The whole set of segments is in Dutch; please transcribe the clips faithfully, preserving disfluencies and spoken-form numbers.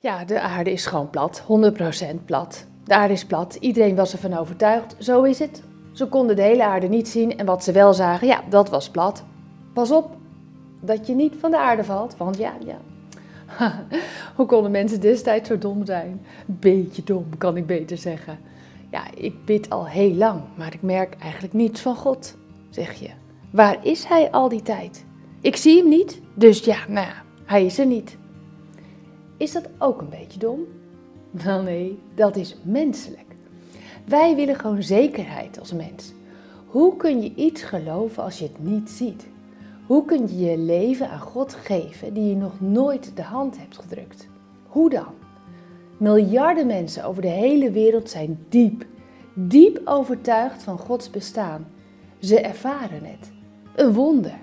Ja, de aarde is gewoon plat, honderd procent plat. De aarde is plat, iedereen was ervan overtuigd, zo is het. Ze konden de hele aarde niet zien en wat ze wel zagen, ja, dat was plat. Pas op, dat je niet van de aarde valt, want ja, ja. Hoe konden mensen destijds zo dom zijn? Beetje dom, kan ik beter zeggen. Ja, ik bid al heel lang, maar ik merk eigenlijk niets van God, zeg je. Waar is hij al die tijd? Ik zie hem niet, dus ja, nou ja, hij is er niet. Is dat ook een beetje dom? Wel nee, dat is menselijk. Wij willen gewoon zekerheid als mens. Hoe kun je iets geloven als je het niet ziet? Hoe kun je je leven aan God geven die je nog nooit de hand hebt gedrukt? Hoe dan? Miljarden mensen over de hele wereld zijn diep, diep overtuigd van Gods bestaan. Ze ervaren het. Een wonder.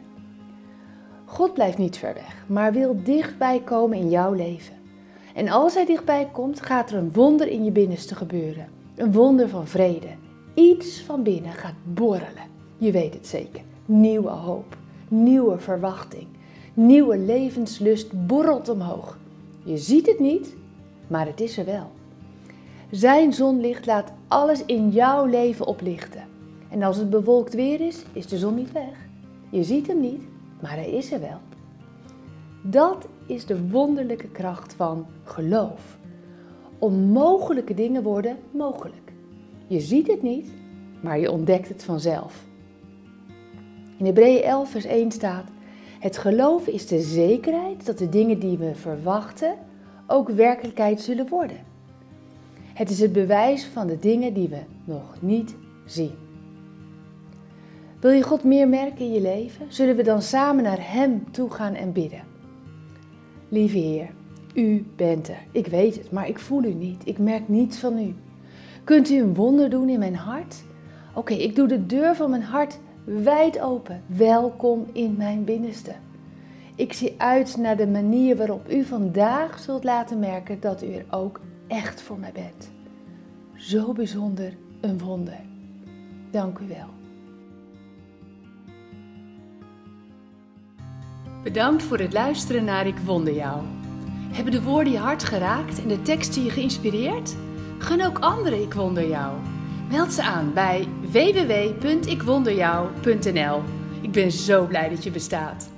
God blijft niet ver weg, maar wil dichtbij komen in jouw leven. En als hij dichtbij komt, gaat er een wonder in je binnenste gebeuren. Een wonder van vrede. Iets van binnen gaat borrelen. Je weet het zeker. Nieuwe hoop, nieuwe verwachting, nieuwe levenslust borrelt omhoog. Je ziet het niet, maar het is er wel. Zijn zonlicht laat alles in jouw leven oplichten. En als het bewolkt weer is, is de zon niet weg. Je ziet hem niet, maar hij is er wel. Dat is de wonderlijke kracht van geloof. Onmogelijke dingen worden mogelijk. Je ziet het niet, maar je ontdekt het vanzelf. In Hebreeën elf vers één staat: het geloof is de zekerheid dat de dingen die we verwachten ook werkelijkheid zullen worden. Het is het bewijs van de dingen die we nog niet zien. Wil je God meer merken in je leven? Zullen we dan samen naar Hem toe gaan en bidden? Lieve Heer, U bent er. Ik weet het, maar ik voel U niet. Ik merk niets van U. Kunt U een wonder doen in mijn hart? Oké, okay, ik doe de deur van mijn hart wijd open. Welkom in mijn binnenste. Ik zie uit naar de manier waarop U vandaag zult laten merken dat U er ook echt voor mij bent. Zo bijzonder, een wonder. Dank U wel. Bedankt voor het luisteren naar Ik Wonder Jou. Hebben de woorden je hart geraakt en de teksten je geïnspireerd? Gun ook anderen Ik Wonder Jou. Meld ze aan bij w w w punt ik wonder jou punt n l. Ik ben zo blij dat je bestaat.